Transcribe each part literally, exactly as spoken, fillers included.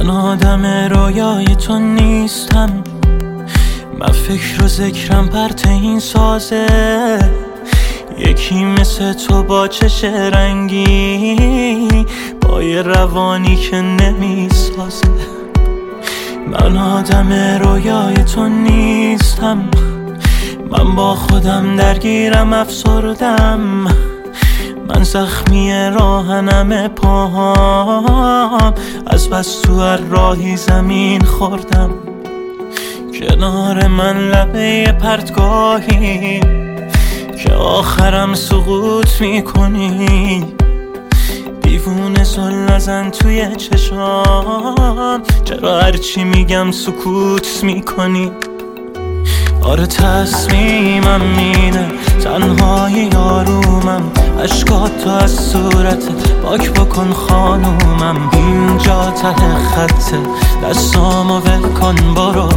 من آدم رویای تو نیستم، من فکر و ذکرم پرت این سازه. یکی مثل تو با چش رنگی، با یه روانی که نمیسازه. من آدم رویای تو نیستم، من با خودم درگیرم افسردم. من زخمی راهنم پاهام، از بس تو هر راهی زمین خوردم. کنار من لبه پرتگاهی که آخرم سقوط میکنی. دیوونه زل نزن توی چشام، چرا هرچی میگم سکوت میکنی؟ آره تصمیمم اینه، تنهای یارومم. اشکات تو از صورتت پاک بکن خانومم. اینجا ته خطه، دستامو ول کن برو،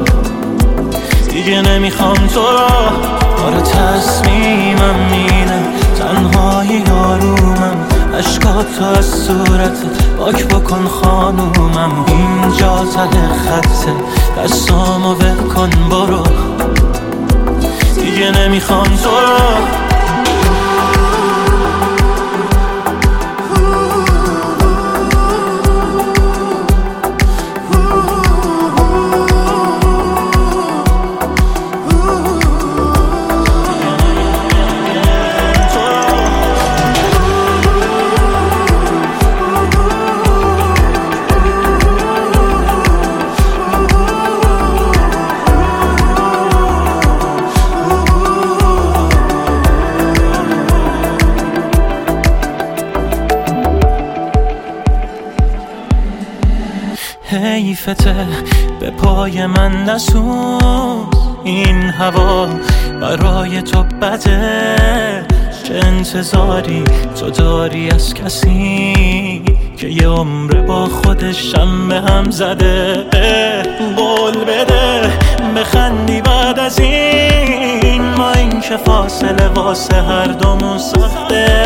دیگه نمیخوام تو رو. آره تصمیمم اینه، تنهای یارومم. اشکات تو از صورتت پاک بکن خانومم. اینجا ته خطه، دستامو ول کن برو، دیگه نمیخوام تو رو. حیفته به پای من نسوز، این هوا برای تو بده. چه انتظاری تو داری از کسی که یه عمر با خودشم به هم زده؟ قول بده بخندی بعد از این، ما این که فاصله واسه هر دومون سخته.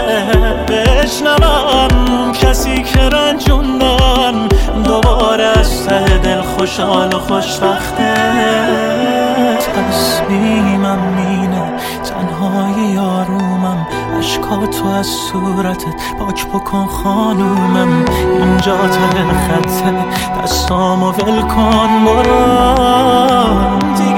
بشنوم کسی که رنجوندم دوباره از ته دل خوشحال و خوشبخته. تصمیمم اینه، تنهای یارومم. اشکاتو از صورتت پاک بکن خانومم. اینجا ته خطه، دستامو ول کن برو.